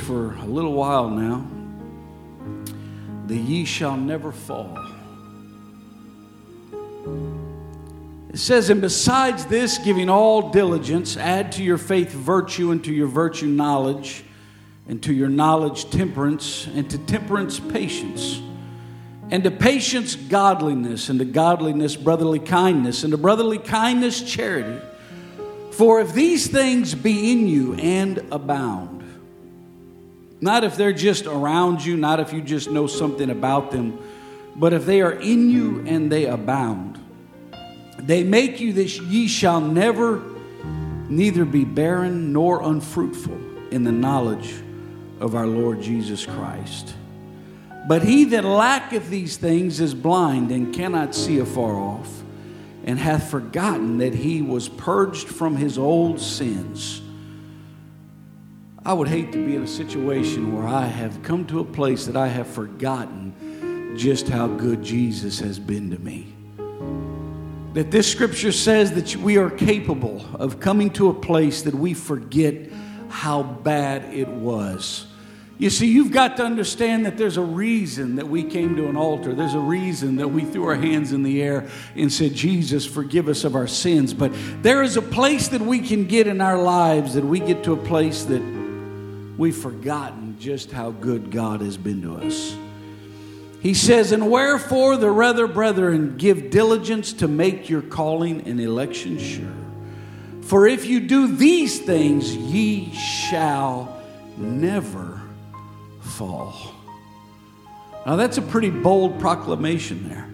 for a little while now. The ye shall never fall. It says, and besides this, giving all diligence, add to your faith virtue, and to your virtue knowledge, and to your knowledge temperance, and to temperance patience, and to patience godliness, and to godliness brotherly kindness, and to brotherly kindness charity. For if these things be in you and abound, not if they're just around you, not if you just know something about them, but if they are in you and they abound, they make you that ye shall neither be barren nor unfruitful in the knowledge of our Lord Jesus Christ. But he that lacketh these things is blind and cannot see afar off, and hath forgotten that he was purged from his old sins. I would hate to be in a situation where I have come to a place that I have forgotten just how good Jesus has been to me. That this scripture says that we are capable of coming to a place that we forget how bad it was. You see, you've got to understand that there's a reason that we came to an altar. There's a reason that we threw our hands in the air and said, Jesus, forgive us of our sins. But there is a place that we can get in our lives, that we get to a place that we've forgotten just how good God has been to us. He says, and wherefore the rather, brethren, give diligence to make your calling and election sure. For if you do these things, ye shall never fall. Now that's a pretty bold proclamation there.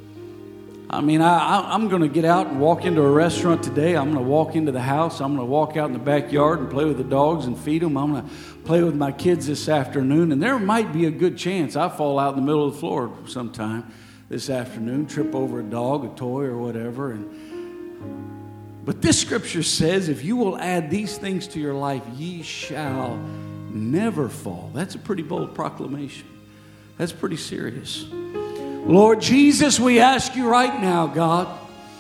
I mean, I'm going to get out and walk into a restaurant today. I'm going to walk into the house. I'm going to walk out in the backyard and play with the dogs and feed them. I'm going to play with my kids this afternoon. And there might be a good chance I fall out in the middle of the floor sometime this afternoon, trip over a dog, a toy, or whatever. But this scripture says, if you will add these things to your life, ye shall never fall. That's a pretty bold proclamation. That's pretty serious. Lord Jesus, we ask you right now, God,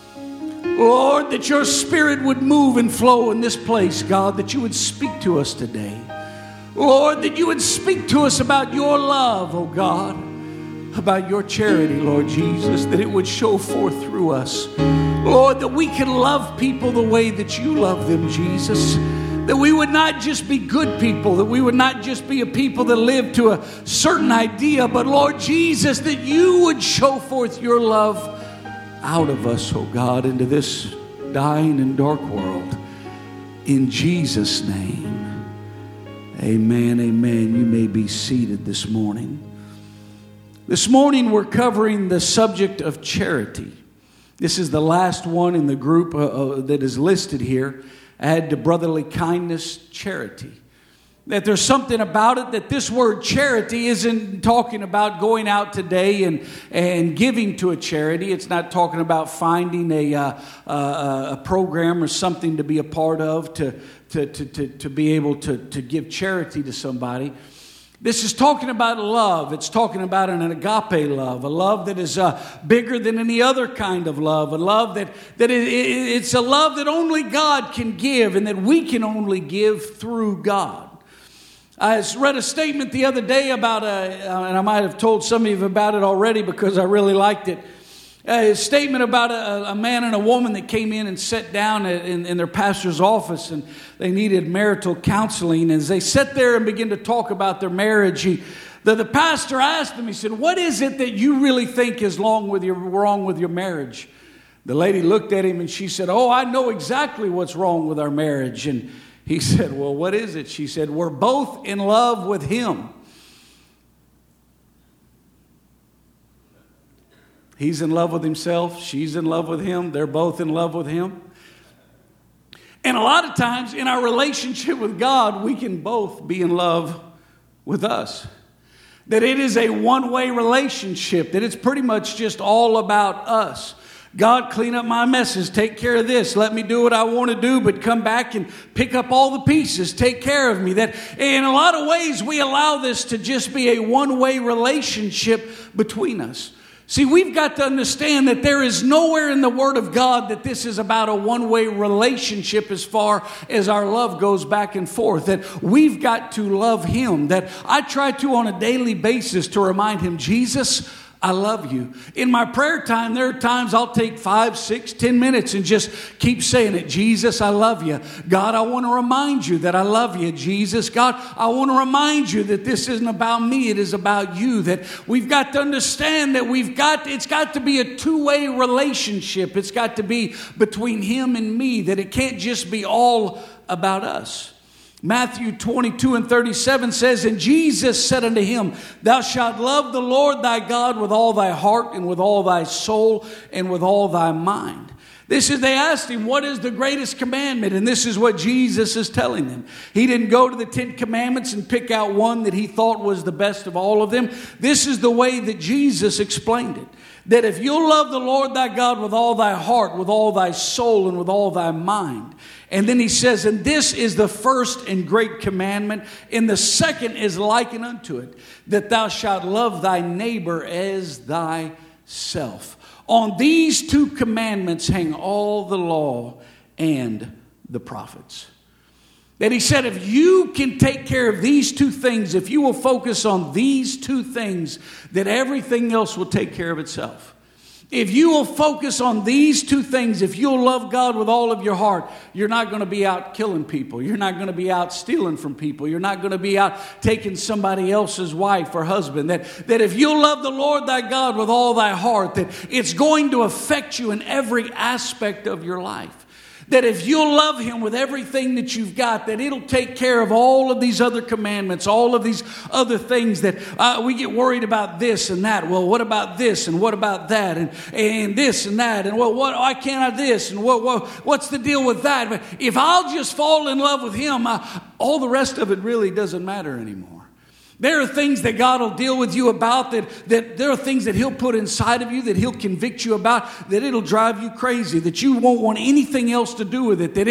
Lord, that your spirit would move and flow in this place, God, that you would speak to us today. Lord, that you would speak to us about your love, oh God, about your charity, Lord Jesus, that it would show forth through us. Lord, that we can love people the way that you love them, Jesus. That we would not just be good people, that we would not just be a people that live to a certain idea, but Lord Jesus, that you would show forth your love out of us, oh God, into this dying and dark world. In Jesus' name, amen, amen. You may be seated this morning. This morning we're covering the subject of charity. This is the last one in the group that is listed here. Add to brotherly kindness, charity. That there's something about it that this word charity isn't talking about going out today and giving to a charity. It's not talking about finding a program or something to be a part of to be able to give charity to somebody. This is talking about love. It's talking about an agape love, a love that is bigger than any other kind of love, a love it's a love that only God can give and that we can only give through God. I read a statement the other day about, and I might have told some of you about it already because I really liked it. A statement about a man and a woman that came in and sat down in their pastor's office, and they needed marital counseling. As they sat there and began to talk about their marriage, the pastor asked them, he said, what is it that you really think is wrong with your marriage? The lady looked at him and she said, oh, I know exactly what's wrong with our marriage. And he said, well, what is it? She said, we're both in love with him. He's in love with himself. She's in love with him. They're both in love with him. And a lot of times in our relationship with God, we can both be in love with us. That it is a one-way relationship. That it's pretty much just all about us. God, clean up my messes. Take care of this. Let me do what I want to do, but come back and pick up all the pieces. Take care of me. That in a lot of ways, we allow this to just be a one-way relationship between us. See, we've got to understand that there is nowhere in the Word of God that this is about a one-way relationship as far as our love goes back and forth. That we've got to love Him. That I try to on a daily basis to remind Him, Jesus, I love you. In my prayer time, there are times I'll take 5, 6, 10 minutes and just keep saying it. Jesus, I love you. God, I want to remind you that I love you. Jesus, God, I want to remind you that this isn't about me. It is about you. That we've got to understand that it's got to be a two-way relationship. It's got to be between Him and me. That it can't just be all about us. Matthew 22:37 says, and Jesus said unto him, thou shalt love the Lord thy God with all thy heart and with all thy soul and with all thy mind. They asked him, what is the greatest commandment? And this is what Jesus is telling them. He didn't go to the 10 commandments and pick out one that he thought was the best of all of them. This is the way that Jesus explained it. That if you'll love the Lord thy God with all thy heart, with all thy soul, and with all thy mind. And then he says, and this is the first and great commandment, and the second is likened unto it, that thou shalt love thy neighbor as thyself. On these two commandments hang all the law and the prophets. That he said, if you can take care of these two things, if you will focus on these two things, that everything else will take care of itself. If you will focus on these two things, if you'll love God with all of your heart, you're not going to be out killing people. You're not going to be out stealing from people. You're not going to be out taking somebody else's wife or husband. That if you'll love the Lord thy God with all thy heart, that it's going to affect you in every aspect of your life. That if you'll love Him with everything that you've got, that it'll take care of all of these other commandments, all of these other things that we get worried about this and that. Well, what about this and what about that and this and that and why can't I this and what's the deal with that? But if I'll just fall in love with Him, all the rest of it really doesn't matter anymore. There are things that God will deal with you about, that there are things that He'll put inside of you, that He'll convict you about, that it'll drive you crazy, that you won't want anything else to do with it, that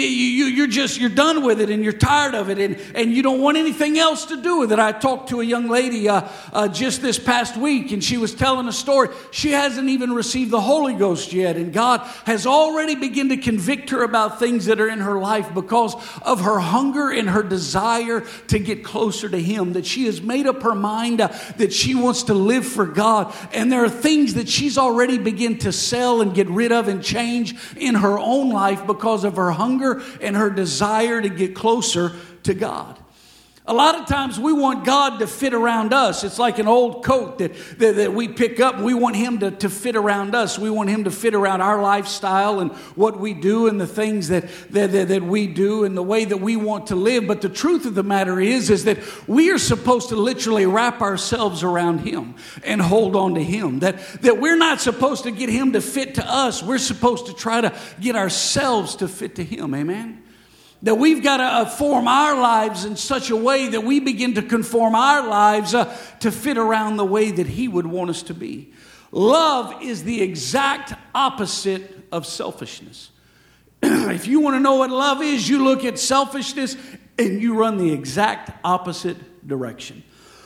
you're done with it and you're tired of it and you don't want anything else to do with it. I talked to a young lady just this past week, and she was telling a story. She hasn't even received the Holy Ghost yet, and God has already begun to convict her about things that are in her life because of her hunger and her desire to get closer to Him, that she has made up her mind that she wants to live for God. And there are things that she's already begun to sell and get rid of and change in her own life because of her hunger and her desire to get closer to God. A lot of times we want God to fit around us. It's like an old coat that we pick up, and we want Him to fit around us. We want Him to fit around our lifestyle and what we do and the things that we do and the way that we want to live. But the truth of the matter is that we are supposed to literally wrap ourselves around Him and hold on to Him. That we're not supposed to get Him to fit to us. We're supposed to try to get ourselves to fit to Him. Amen? That we've got to form our lives in such a way that we begin to conform our lives to fit around the way that He would want us to be. Love is the exact opposite of selfishness. If you want to know what love is, you look at selfishness and you run the exact opposite direction.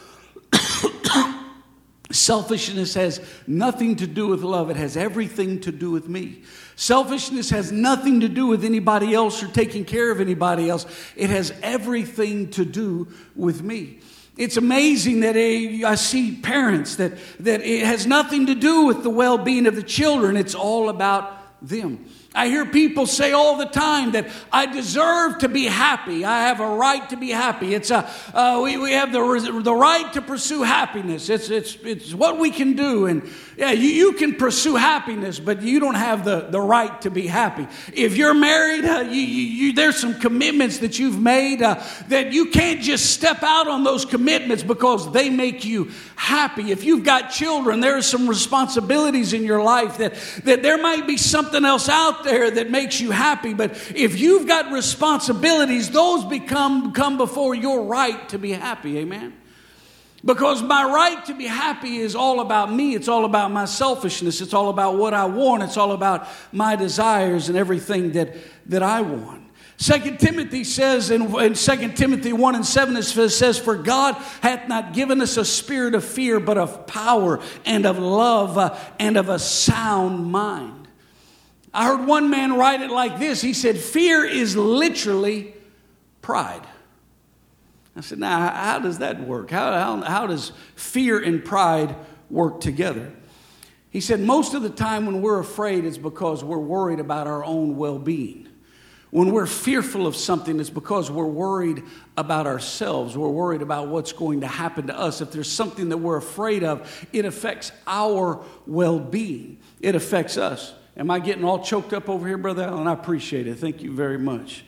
Selfishness has nothing to do with love. It has everything to do with me. Selfishness has nothing to do with anybody else or taking care of anybody else. It has everything to do with me. It's amazing that I see parents that it has nothing to do with the well-being of the children. It's all about them. I hear people say all the time that I deserve to be happy. I have a right to be happy. It's we have the right to pursue happiness. It's what we can do. And yeah, you can pursue happiness, but you don't have the right to be happy. If you're married, there's some commitments that you've made that you can't just step out on those commitments because they make you happy. If you've got children, there are some responsibilities in your life that there might be something else out there that makes you happy. But if you've got responsibilities, those come before your right to be happy. Amen? Because my right to be happy is all about me. It's all about my selfishness. It's all about what I want. It's all about my desires and everything that I want. 2 Timothy says in 2 Timothy 1 and 7, it says, "For God hath not given us a spirit of fear, but of power and of love and of a sound mind." I heard one man write it like this. He said, "Fear is literally pride." I said, now, how does that work? How does fear and pride work together? He said, most of the time when we're afraid, it's because we're worried about our own well-being. When we're fearful of something, it's because we're worried about ourselves. We're worried about what's going to happen to us. If there's something that we're afraid of, it affects our well-being. It affects us. Am I getting all choked up over here, Brother Allen? I appreciate it. Thank you very much.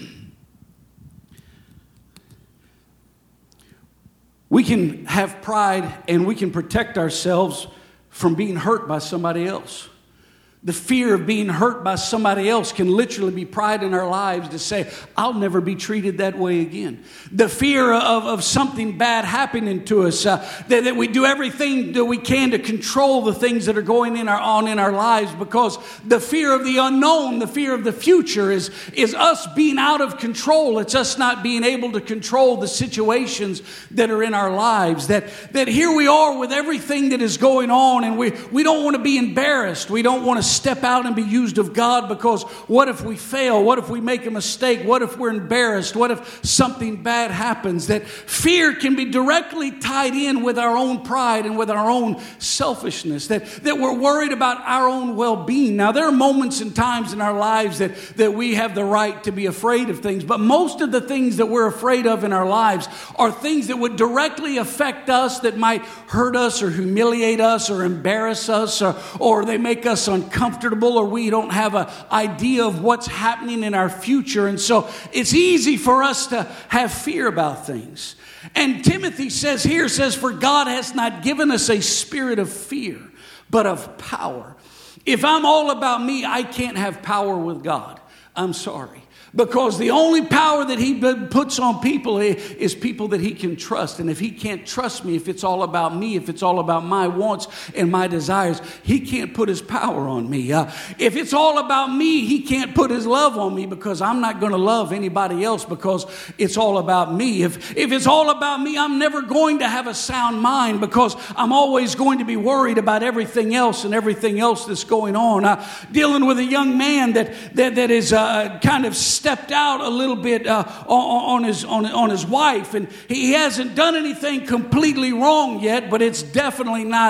We can have pride and we can protect ourselves from being hurt by somebody else. The fear of being hurt by somebody else can literally be pride in our lives to say, I'll never be treated that way again. The fear of something bad happening to us, that we do everything that we can to control the things that are going on in our lives, because the fear of the unknown, the fear of the future is us being out of control. It's us not being able to control the situations that are in our lives. That here we are with everything that is going on, and we don't want to be embarrassed. We don't want to step out and be used of God, because what if we fail? What if we make a mistake? What if we're embarrassed? What if something bad happens? That fear can be directly tied in with our own pride and with our own selfishness, that we're worried about our own well-being. Now, there are moments and times in our lives that we have the right to be afraid of things, but most of the things that we're afraid of in our lives are things that would directly affect us, that might hurt us or humiliate us or embarrass us, or they make us uncomfortable, or we don't have an idea of what's happening in our future. And so it's easy for us to have fear about things. And Timothy says here, for God has not given us a spirit of fear, but of power. If I'm all about me, I can't have power with God. I'm sorry. Because the only power that he puts on people is people that he can trust. And if he can't trust me, if it's all about me, if it's all about my wants and my desires, he can't put his power on me. If it's all about me, he can't put his love on me, because I'm not going to love anybody else because it's all about me. If it's all about me, I'm never going to have a sound mind, because I'm always going to be worried about everything else and everything else that's going on. Dealing with a young man that is kind of stepped out a little bit on his wife, and he hasn't done anything completely wrong yet, but it's definitely not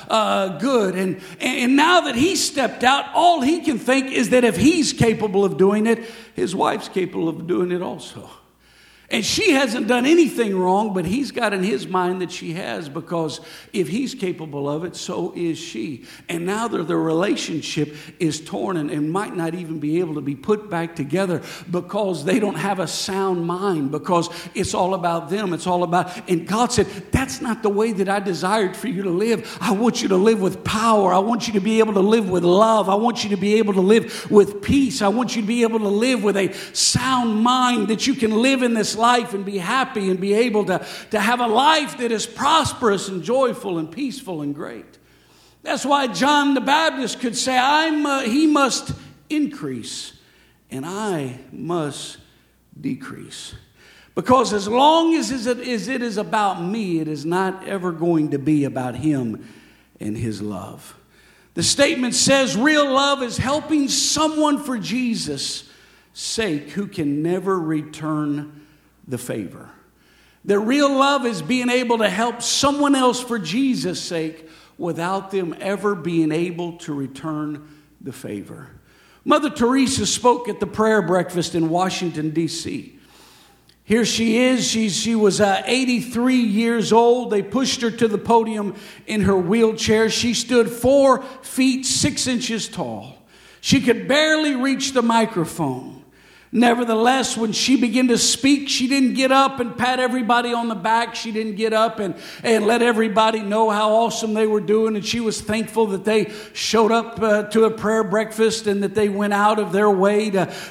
good. And now that he stepped out, all he can think is that if he's capable of doing it, his wife's capable of doing it also. And she hasn't done anything wrong, but he's got in his mind that she has, because if he's capable of it, so is she. And now the relationship is torn and might not even be able to be put back together, because they don't have a sound mind, because it's all about them. It's all about, and God said, that's not the way that I desired for you to live. I want you to live with power. I want you to be able to live with love. I want you to be able to live with peace. I want you to be able to live with a sound mind, that you can live in this life and be happy and be able to have a life that is prosperous and joyful and peaceful and great. That's why John the Baptist could say, he must increase and I must decrease. Because as long as it is about me, it is not ever going to be about him and his love. The statement says, real love is helping someone for Jesus' sake who can never return the favor. The real love is being able to help someone else for Jesus' sake without them ever being able to return the favor. Mother Teresa spoke at the prayer breakfast in Washington, D.C. Here she is. She was 83 years old. They pushed her to the podium in her wheelchair. She stood 4 feet 6 inches tall. She could barely reach the microphone. Nevertheless, when she began to speak, she didn't get up and pat everybody on the back. She didn't get up and let everybody know how awesome they were doing. And she was thankful that they showed up to a prayer breakfast and that they went out of their way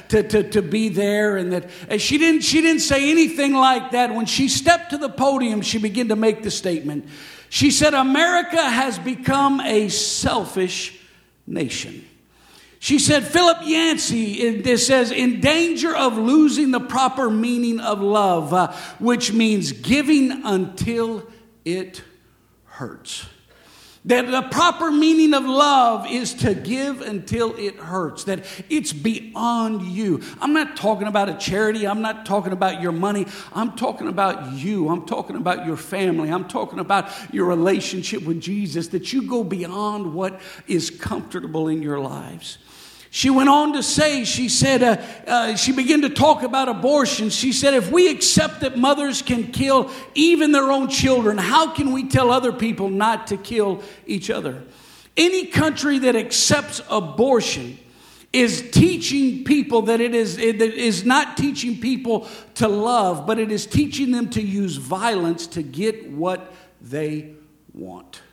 to be there. And she didn't say anything like that. When she stepped to the podium, she began to make the statement. She said, America has become a selfish nation. She said, Philip Yancey, this says, in danger of losing the proper meaning of love, which means giving until it hurts. That the proper meaning of love is to give until it hurts. That it's beyond you. I'm not talking about a charity. I'm not talking about your money. I'm talking about you. I'm talking about your family. I'm talking about your relationship with Jesus. That you go beyond what is comfortable in your lives. She went on to say, she said, she began to talk about abortion. She said, if we accept that mothers can kill even their own children, how can we tell other people not to kill each other? Any country that accepts abortion is teaching people that it is not teaching people to love, but it is teaching them to use violence to get what they want.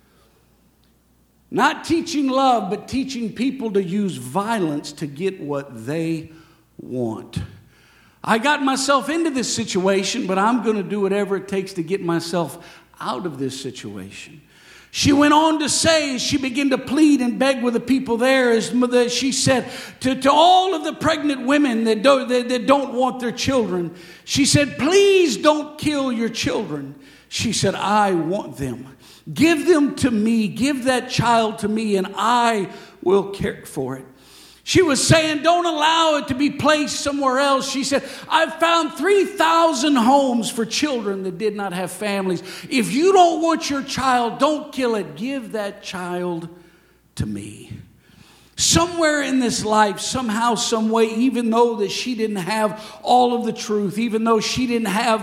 Not teaching love, but teaching people to use violence to get what they want. I got myself into this situation, but I'm going to do whatever it takes to get myself out of this situation. She went on to say, as she began to plead and beg with the people there, as she said to all of the pregnant women that don't want their children, she said, please don't kill your children. She said, I want them. Give them to me. Give that child to me, and I will care for it. She was saying, don't allow it to be placed somewhere else. She said, I've found 3,000 homes for children that did not have families. If you don't want your child, don't kill it. Give that child to me. Somewhere in this life, somehow, some way, even though that she didn't have all of the truth, even though she didn't have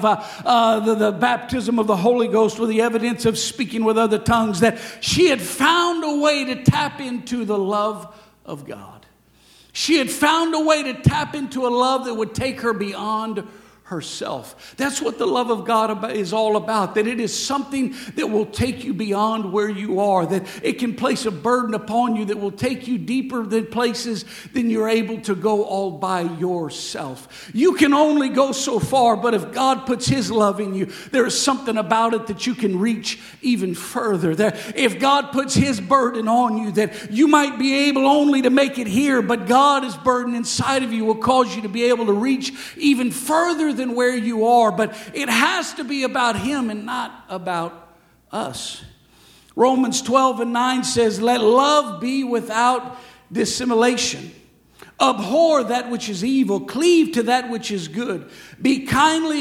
the baptism of the Holy Ghost or the evidence of speaking with other tongues, that she had found a way to tap into the love of God. She had found a way to tap into a love that would take her beyond herself. That's what the love of God is all about. That it is something that will take you beyond where you are. That it can place a burden upon you that will take you deeper than places than you're able to go all by yourself. You can only go so far, but if God puts His love in you, there is something about it that you can reach even further. That if God puts His burden on you, that you might be able only to make it here, but God's burden inside of you will cause you to be able to reach even further than where you are. But it has to be about Him and not about us. Romans 12:9 says, let love be without dissimulation. Abhor that which is evil. Cleave to that which is good. Be kindly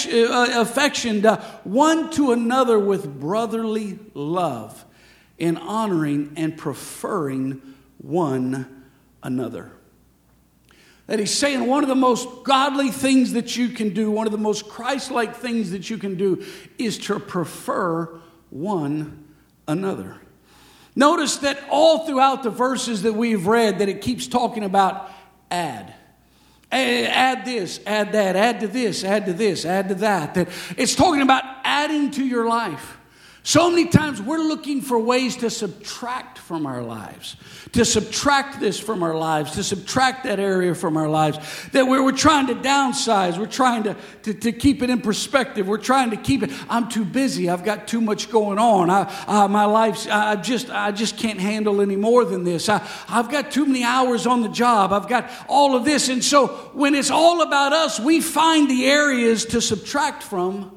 affectioned one to another with brotherly love, in honoring and preferring one another. That he's saying one of the most godly things that you can do, one of the most Christ-like things that you can do, is to prefer one another. Notice that all throughout the verses that we've read, that it keeps talking about add. Add this, add that, add to this, add to this, add to that. That it's talking about adding to your life. So many times we're looking for ways to subtract from our lives, to subtract this from our lives, to subtract that area from our lives, that we're trying to downsize, we're trying to keep it in perspective, we're trying to keep it, I'm too busy, I've got too much going on, my life's, I just can't handle any more than this, I've got too many hours on the job, I've got all of this. And so when it's all about us, we find the areas to subtract from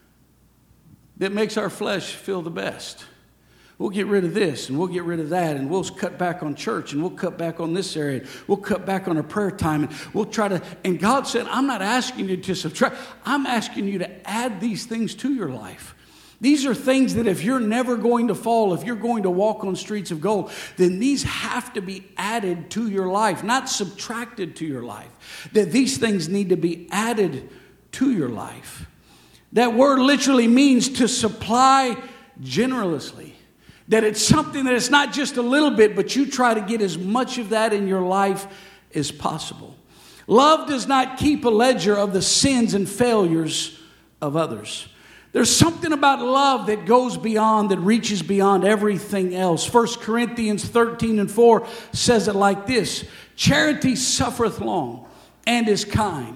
that makes our flesh feel the best. We'll get rid of this and we'll get rid of that, and we'll cut back on church and we'll cut back on this area. We'll cut back on our prayer time, and we'll try to, and God said, I'm not asking you to subtract. I'm asking you to add these things to your life. These are things that if you're never going to fall, if you're going to walk on streets of gold, then these have to be added to your life, not subtracted to your life. That these things need to be added to your life. That word literally means to supply generously. That it's something that it's not just a little bit, but you try to get as much of that in your life as possible. Love does not keep a ledger of the sins and failures of others. There's something about love that goes beyond, that reaches beyond everything else. 1 Corinthians 13:4 says it like this: charity suffereth long and is kind.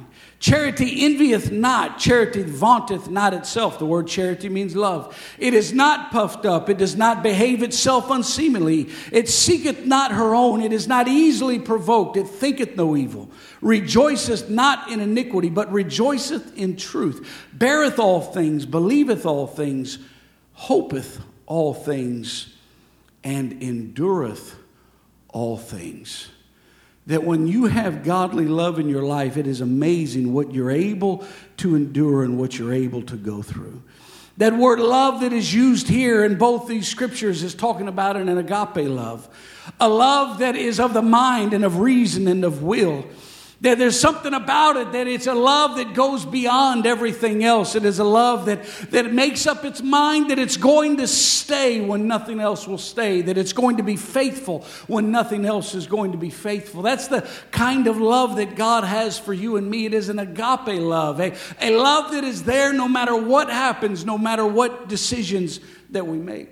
Charity envieth not. Charity vaunteth not itself. The word charity means love. It is not puffed up. It does not behave itself unseemly. It seeketh not her own. It is not easily provoked. It thinketh no evil. Rejoiceth not in iniquity, but rejoiceth in truth. Beareth all things, believeth all things, hopeth all things, and endureth all things. That when you have godly love in your life, it is amazing what you're able to endure and what you're able to go through. That word love that is used here in both these scriptures is talking about an agape love. A love that is of the mind and of reason and of will. That there's something about it that it's a love that goes beyond everything else. It is a love that makes up its mind that it's going to stay when nothing else will stay. That it's going to be faithful when nothing else is going to be faithful. That's the kind of love that God has for you and me. It is an agape love. A love that is there no matter what happens, no matter what decisions that we make.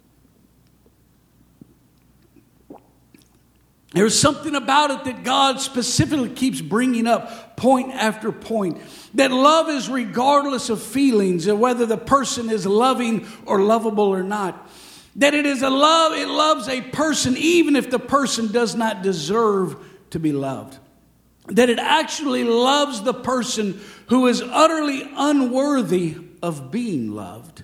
There's something about it that God specifically keeps bringing up point after point. That love is regardless of feelings and whether the person is loving or lovable or not. That it is a love, it loves a person even if the person does not deserve to be loved. That it actually loves the person who is utterly unworthy of being loved.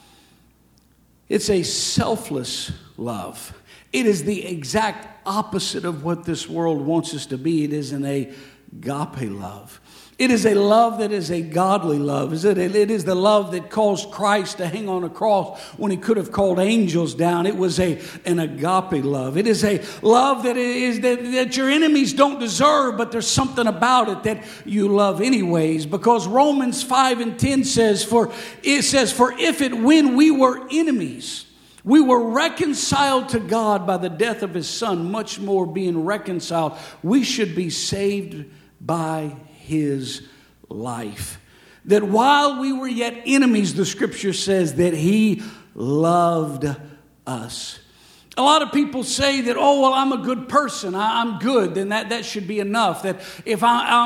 It's a selfless love. It is the exact opposite of what this world wants us to be. It is an agape love. It is a love that is a godly love. It is the love that caused Christ to hang on a cross when he could have called angels down. It was an agape love. It is a love that your enemies don't deserve, but there's something about it that you love anyways. Because Romans 5:10 says, For if when we were enemies, we were reconciled to God by the death of his son, much more being reconciled, we should be saved by his life. That while we were yet enemies, the scripture says that he loved us. A lot of people say that, oh, well, I'm a good person. I'm good. Then that should be enough. That if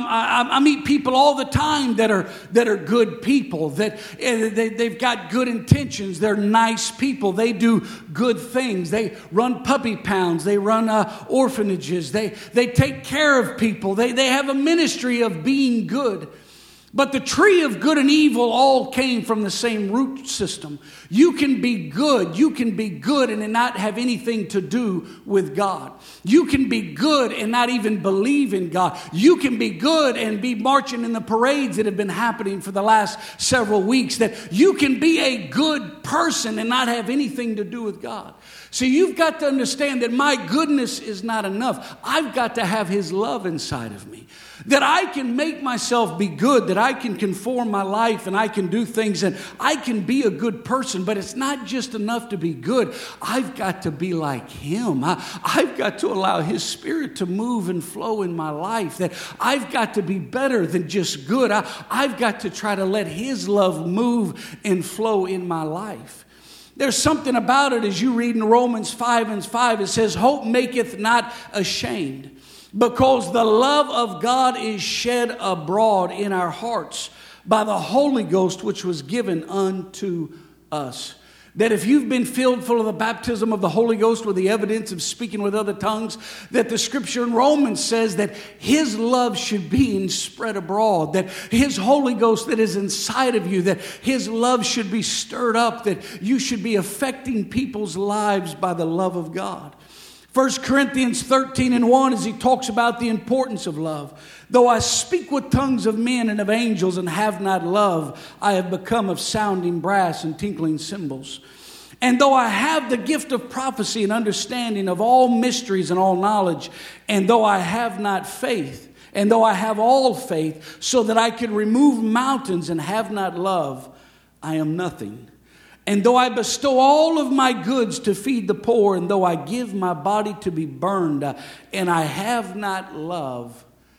I meet people all the time that are good people, that they've got good intentions. They're nice people. They do good things. They run puppy pounds. They run orphanages. They take care of people. They have a ministry of being good. But the tree of good and evil all came from the same root system. You can be good. You can be good and not have anything to do with God. You can be good and not even believe in God. You can be good and be marching in the parades that have been happening for the last several weeks. That you can be a good person and not have anything to do with God. So you've got to understand that my goodness is not enough. I've got to have his love inside of me. That I can make myself be good, that I can conform my life and I can do things and I can be a good person, but it's not just enough to be good. I've got to be like him. I've got to allow his spirit to move and flow in my life. That I've got to be better than just good. I've got to try to let his love move and flow in my life. There's something about it as you read in Romans 5:5, it says, hope maketh not ashamed. Because the love of God is shed abroad in our hearts by the Holy Ghost which was given unto us. That if you've been filled full of the baptism of the Holy Ghost with the evidence of speaking with other tongues, that the scripture in Romans says that his love should be spread abroad. That his Holy Ghost that is inside of you, that his love should be stirred up. That you should be affecting people's lives by the love of God. 1 Corinthians 13:1, as he talks about the importance of love. Though I speak with tongues of men and of angels and have not love, I have become of sounding brass and tinkling cymbals. And though I have the gift of prophecy and understanding of all mysteries and all knowledge, and though I have not faith, and though I have all faith, so that I can remove mountains and have not love, I am nothing. And though I bestow all of my goods to feed the poor, and though I give my body to be burned, and I have not love,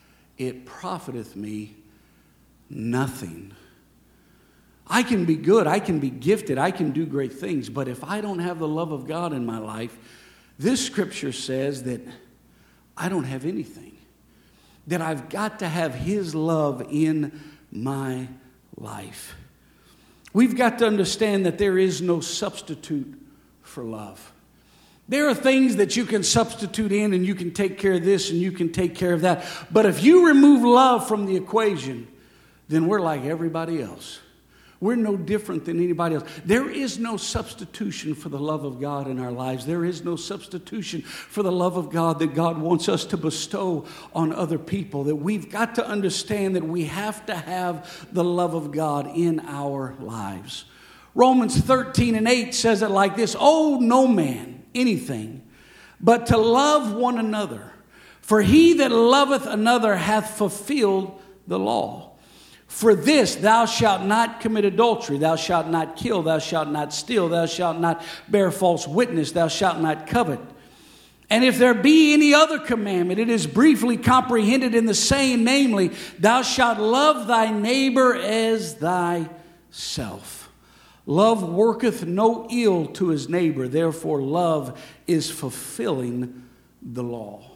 it profiteth me nothing. I can be good, I can be gifted, I can do great things, but if I don't have the love of God in my life, this scripture says that I don't have anything. that I've got to have His love in my life. We've got to understand that there is no substitute for love. There are things that you can substitute in, and you can take care of this and you can take care of that. But if you remove love from the equation, then we're like everybody else. We're no different than anybody else. There is no substitution for the love of God in our lives. There is no substitution for the love of God that God wants us to bestow on other people. That we've got to understand that we have to have the love of God in our lives. Romans 13:8 says it like this: "Owe no man anything but to love one another. For he that loveth another hath fulfilled the law. For this, thou shalt not commit adultery, thou shalt not kill, thou shalt not steal, thou shalt not bear false witness, thou shalt not covet. And if there be any other commandment, it is briefly comprehended in the saying, namely, thou shalt love thy neighbor as thyself. Love worketh no ill to his neighbor, therefore love is fulfilling the law."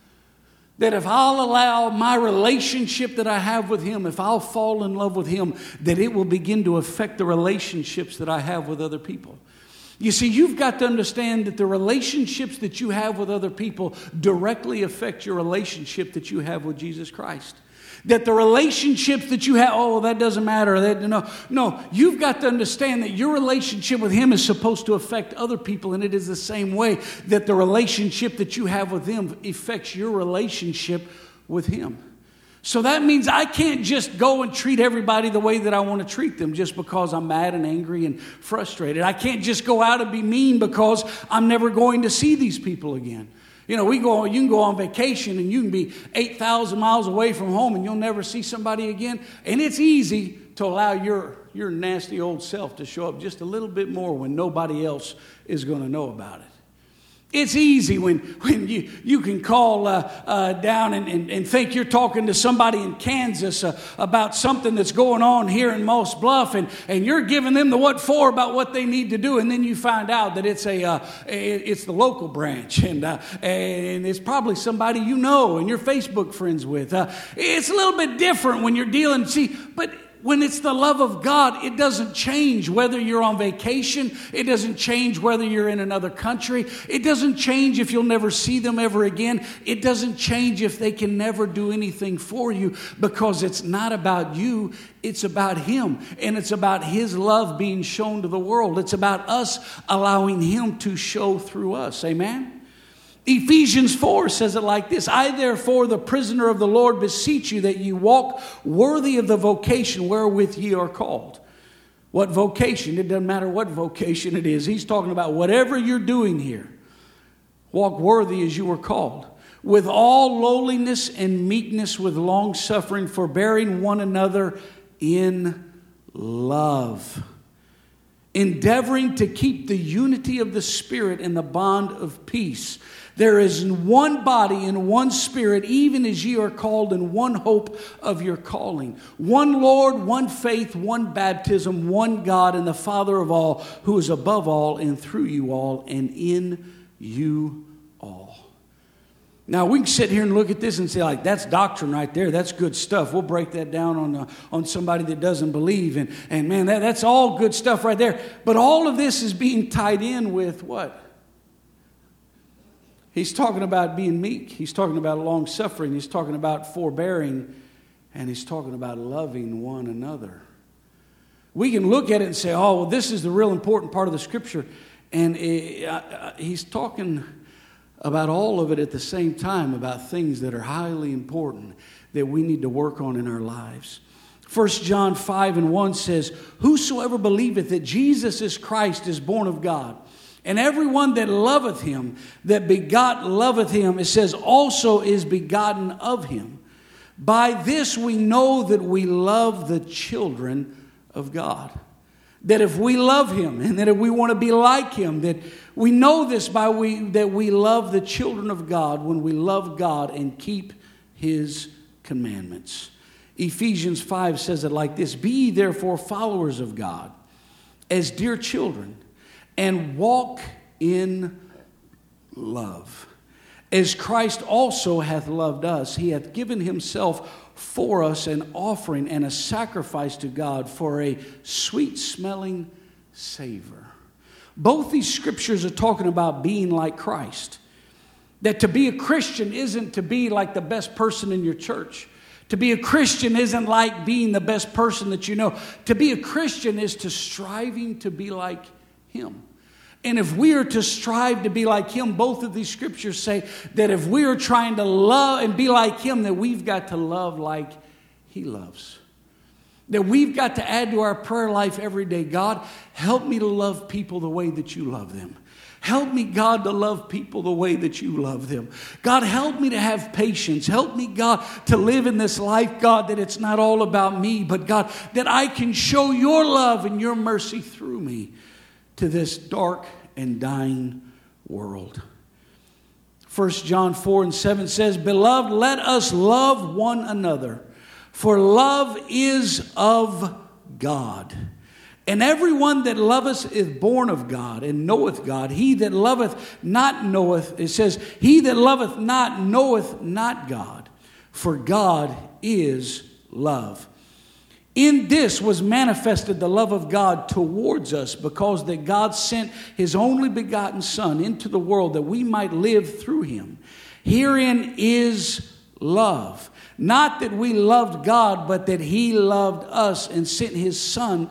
That if I'll allow my relationship that I have with Him, if I'll fall in love with Him, that it will begin to affect the relationships that I have with other people. You see, you've got to understand that the relationships that you have with other people directly affect your relationship that you have with Jesus Christ. That the relationships that you have, oh, that doesn't matter. No, you've got to understand that your relationship with Him is supposed to affect other people. And it is the same way that the relationship that you have with Him affects your relationship with Him. So that means I can't just go and treat everybody the way that I want to treat them just because I'm mad and angry and frustrated. I can't just go out and be mean because I'm never going to see these people again. You know, you can go on vacation and you can be 8,000 miles away from home and you'll never see somebody again. And it's easy to allow your nasty old self to show up just a little bit more when nobody else is going to know about it. It's easy when you can call down and think you're talking to somebody in Kansas about something that's going on here in Moss Bluff, and you're giving them the what for about what they need to do, and then you find out that it's the local branch, and it's probably somebody you know and you're Facebook friends with. It's a little bit different when you're dealing. But when it's the love of God, it doesn't change whether you're on vacation. It doesn't change whether you're in another country. It doesn't change if you'll never see them ever again. It doesn't change if they can never do anything for you, because it's not about you. It's about Him, and it's about His love being shown to the world. It's about us allowing Him to show through us. Amen? Ephesians 4 says it like this: "I therefore, the prisoner of the Lord, beseech you that ye walk worthy of the vocation wherewith ye are called." What vocation? It doesn't matter what vocation it is. He's talking about whatever you're doing here. Walk worthy as you were called, with all lowliness and meekness, with long suffering, forbearing one another in love, endeavoring to keep the unity of the Spirit in the bond of peace. There is one body and one Spirit, even as ye are called in one hope of your calling. One Lord, one faith, one baptism, one God and the Father of all, who is above all and through you all and in you all. Now, we can sit here and look at this and say, like, that's doctrine right there. That's good stuff. We'll break that down on somebody that doesn't believe. And man, that's all good stuff right there. But all of this is being tied in with what? He's talking about being meek. He's talking about long suffering. He's talking about forbearing. And he's talking about loving one another. We can look at it and say, oh, well, this is the real important part of the Scripture. And he's talking about all of it at the same time, about things that are highly important that we need to work on in our lives. 1 John 5:1 says, "Whosoever believeth that Jesus is Christ is born of God. And everyone that loveth Him, that begot loveth Him," it says, "also is begotten of Him. By this we know that we love the children of God." That if we love Him and that if we want to be like Him, that we know this that we love the children of God when we love God and keep His commandments. Ephesians 5 says it like this: "Be ye therefore followers of God as dear children, and walk in love, as Christ also hath loved us, he hath given himself for us an offering and a sacrifice to God for a sweet-smelling savor. Both these scriptures are talking about being like Christ. That to be a Christian isn't to be like the best person in your church. To be a Christian isn't like being the best person that you know. To be a Christian is to striving to be like him. And if we are to strive to be like him, both of these scriptures say that if we are trying to love and be like him, that we've got to love like he loves. That we've got to add to our prayer life every day. God, help me to love people the way that you love them. Help me, God, to love people the way that you love them. God, help me to have patience. Help me, God, to live in this life, God, that it's not all about me, but God, that I can show your love and your mercy through me to this dark and dying world. 1 John 4:7 says, Beloved, let us love one another, for love is of God. And everyone that loveth is born of God and knoweth God. He that loveth not knoweth, it says, he that loveth not knoweth not God, for God is love. In this was manifested the love of God towards us, because that God sent his only begotten Son into the world that we might live through him. Herein is love. Not that we loved God, but that he loved us and sent his Son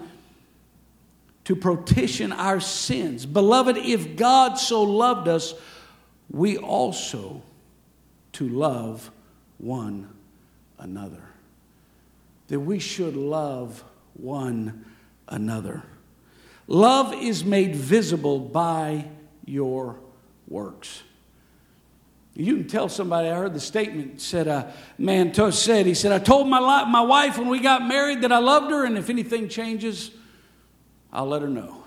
to propitiate our sins. Beloved, if God so loved us, we also to love one another. That we should love one another. Love is made visible by your works. You can tell somebody, I heard the statement, said a man said, he said, I told my wife when we got married that I loved her, and if anything changes, I'll let her know.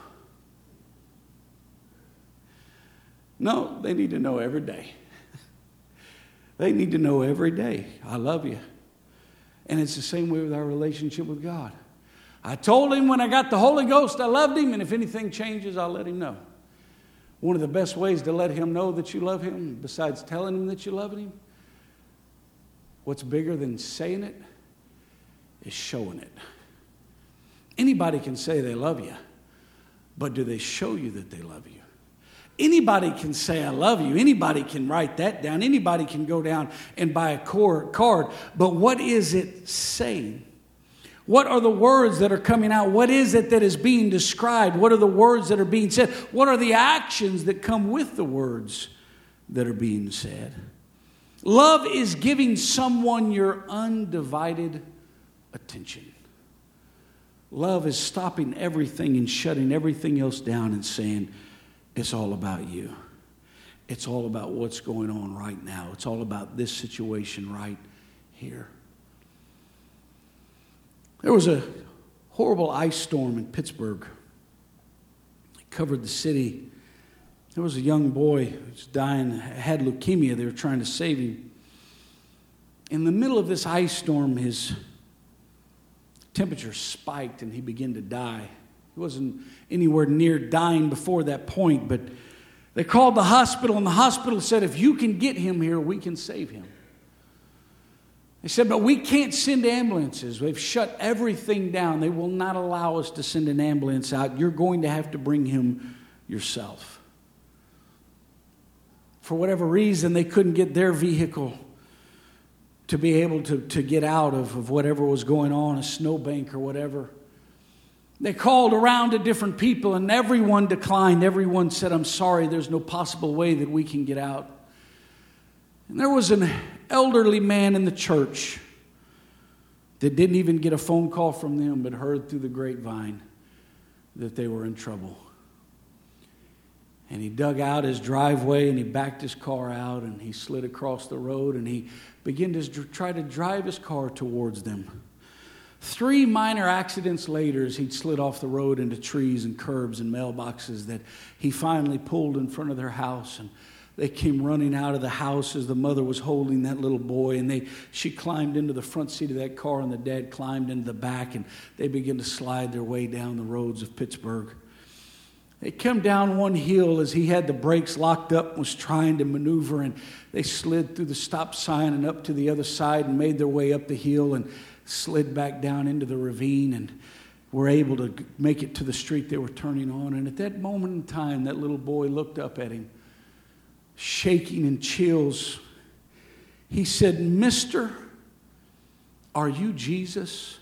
No, they need to know every day. They need to know every day, I love you. And it's the same way with our relationship with God. I told him when I got the Holy Ghost I loved him, and if anything changes, I'll let him know. One of the best ways to let him know that you love him, besides telling him that you love him, what's bigger than saying it, is showing it. Anybody can say they love you, but do they show you that they love you? Anybody can say I love you. Anybody can write that down. Anybody can go down and buy a card. But what is it saying? What are the words that are coming out? What is it that is being described? What are the words that are being said? What are the actions that come with the words that are being said? Love is giving someone your undivided attention. Love is stopping everything and shutting everything else down and saying, it's all about you. It's all about what's going on right now. It's all about this situation right here. There was a horrible ice storm in Pittsburgh. It covered the city. There was a young boy who was dying, had leukemia. They were trying to save him. In the middle of this ice storm, his temperature spiked and he began to die. He wasn't anywhere near dying before that point, but they called the hospital, and the hospital said, if you can get him here, we can save him. They said, but we can't send ambulances. They've shut everything down. They will not allow us to send an ambulance out. You're going to have to bring him yourself. For whatever reason, they couldn't get their vehicle to be able to get out of whatever was going on, a snowbank or whatever. They called around to different people, and everyone declined. Everyone said, I'm sorry, there's no possible way that we can get out. And there was an elderly man in the church that didn't even get a phone call from them, but heard through the grapevine that they were in trouble. And he dug out his driveway, and he backed his car out, and he slid across the road, and he began to try to drive his car towards them. 3 minor accidents later, he'd slid off the road into trees and curbs and mailboxes, that he finally pulled in front of their house. And they came running out of the house as the mother was holding that little boy. And she climbed into the front seat of that car, and the dad climbed into the back. And they began to slide their way down the roads of Pittsburgh. They come down one hill as he had the brakes locked up and was trying to maneuver, and they slid through the stop sign and up to the other side and made their way up the hill and slid back down into the ravine and were able to make it to the street they were turning on. And at that moment in time, that little boy looked up at him, shaking in chills. He said, "Mister, are you Jesus?"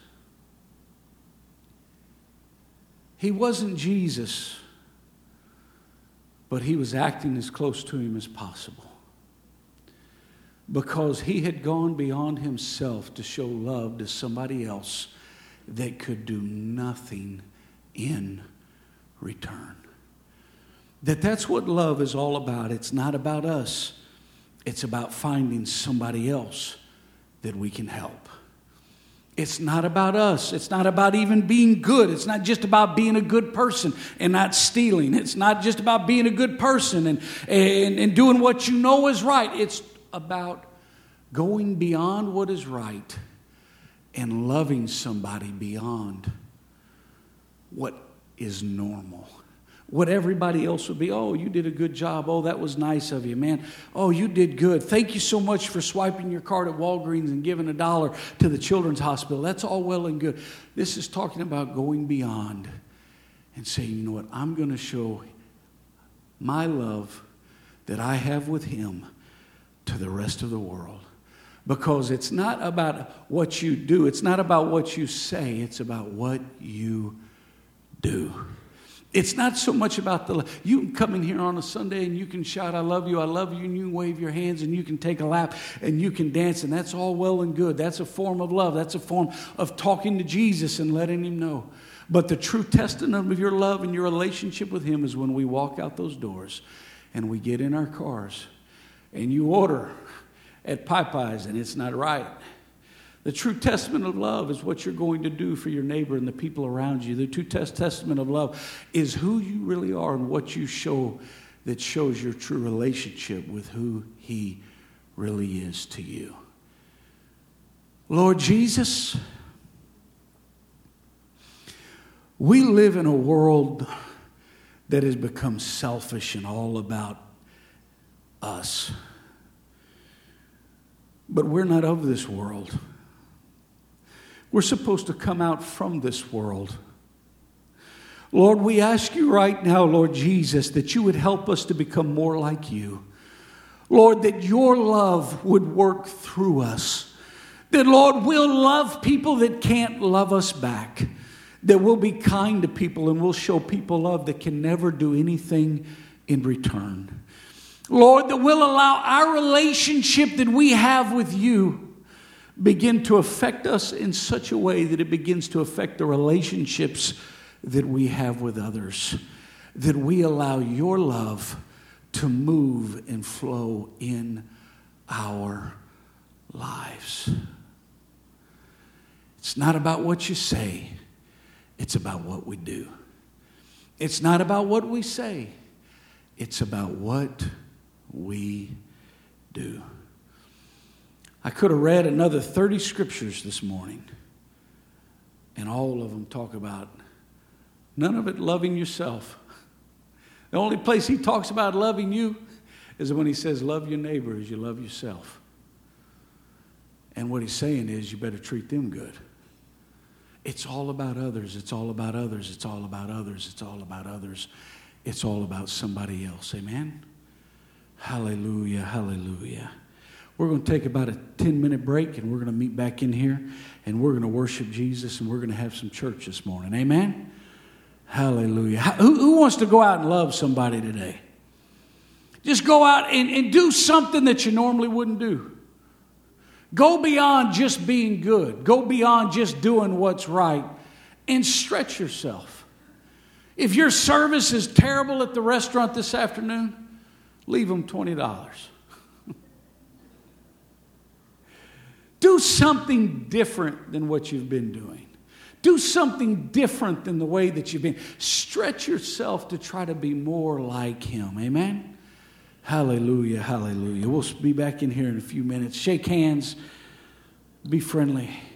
He wasn't Jesus, but he was acting as close to him as possible, because he had gone beyond himself to show love to somebody else that could do nothing in return. That's what love is all about. It's not about us. It's about finding somebody else that we can help. It's not about us. It's not about even being good. It's not just about being a good person and not stealing. It's not just about being a good person and doing what you know is right. It's about going beyond what is right and loving somebody beyond what is normal. What everybody else would be. "Oh, you did a good job. Oh, that was nice of you, man. Oh, you did good. Thank you so much for swiping your card at Walgreens and giving $1 to the children's hospital." That's all well and good. This is talking about going beyond and saying, "You know what? I'm going to show my love that I have with him to the rest of the world." Because it's not about what you do. It's not about what you say. It's about what you do. It's not so much about the love. You can come in here on a Sunday and you can shout, "I love you, I love you," and you can wave your hands and you can take a lap and you can dance, and that's all well and good. That's a form of love. That's a form of talking to Jesus and letting him know. But the true testament of your love and your relationship with him is when we walk out those doors and we get in our cars and you order at Popeyes and it's not right. The true testament of love is what you're going to do for your neighbor and the people around you. The true testament of love is who you really are and what you show that shows your true relationship with who he really is to you. Lord Jesus, we live in a world that has become selfish and all about us. But we're not of this world. We're supposed to come out from this world. Lord, we ask you right now, Lord Jesus, that you would help us to become more like you. Lord, that your love would work through us. That, Lord, we'll love people that can't love us back. That we'll be kind to people and we'll show people love that can never do anything in return. Lord, that we'll allow our relationship that we have with you begin to affect us in such a way that it begins to affect the relationships that we have with others. That we allow your love to move and flow in our lives. It's not about what you say. It's about what we do. It's not about what we say. It's about what we do. I could have read another 30 scriptures this morning, and all of them talk about none of it loving yourself. The only place he talks about loving you is when he says, "Love your neighbor as you love yourself." And what he's saying is, you better treat them good. It's all about others. It's all about others. It's all about others. It's all about others. It's all about somebody else. Amen? Hallelujah, hallelujah. We're going to take about a 10-minute break, and we're going to meet back in here, and we're going to worship Jesus, and we're going to have some church this morning. Amen? Hallelujah. Who wants to go out and love somebody today? Just go out and do something that you normally wouldn't do. Go beyond just being good. Go beyond just doing what's right, and stretch yourself. If your service is terrible at the restaurant this afternoon, leave them $20. Do something different than what you've been doing. Do something different than the way that you've been. Stretch yourself to try to be more like him. Amen? Hallelujah, hallelujah. We'll be back in here in a few minutes. Shake hands. Be friendly.